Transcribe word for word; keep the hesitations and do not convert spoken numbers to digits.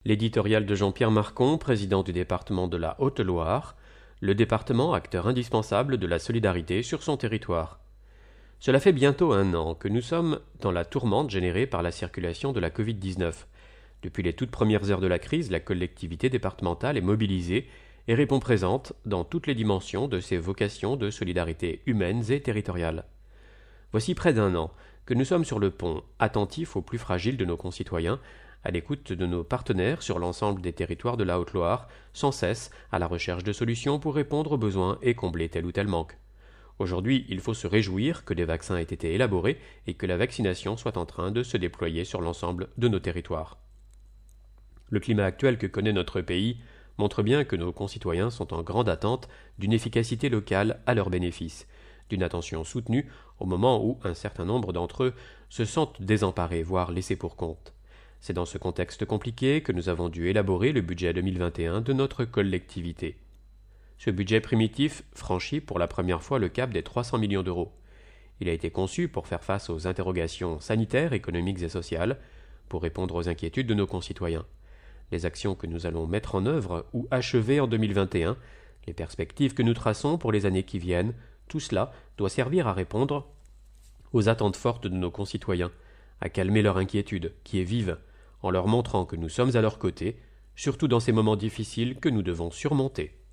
L'éditorial de Jean-Pierre Marcon, président du département de la Haute-Loire, le département acteur indispensable de la solidarité sur son territoire. Cela fait bientôt un an que nous sommes dans la tourmente générée par la circulation de la covid dix-neuf. Depuis les toutes premières heures de la crise, la collectivité départementale est mobilisée et répond présente dans toutes les dimensions de ses vocations de solidarité humaines et territoriales. Voici près d'un an que nous sommes sur le pont, attentifs aux plus fragiles de nos concitoyens, à l'écoute de nos partenaires sur l'ensemble des territoires de la Haute-Loire, sans cesse à la recherche de solutions pour répondre aux besoins et combler tel ou tel manque. Aujourd'hui, il faut se réjouir que des vaccins aient été élaborés et que la vaccination soit en train de se déployer sur l'ensemble de nos territoires. Le climat actuel que connaît notre pays montre bien que nos concitoyens sont en grande attente d'une efficacité locale à leur bénéfice, d'une attention soutenue au moment où un certain nombre d'entre eux se sentent désemparés, voire laissés pour compte. C'est dans ce contexte compliqué que nous avons dû élaborer le budget deux mille vingt et un de notre collectivité. Ce budget primitif franchit pour la première fois le cap des trois cents millions d'euros. Il a été conçu pour faire face aux interrogations sanitaires, économiques et sociales, pour répondre aux inquiétudes de nos concitoyens. Les actions que nous allons mettre en œuvre ou achever en deux mille vingt et un, les perspectives que nous traçons pour les années qui viennent, tout cela doit servir à répondre aux attentes fortes de nos concitoyens, à calmer leur inquiétude, qui est vive, en leur montrant que nous sommes à leur côté, surtout dans ces moments difficiles que nous devons surmonter.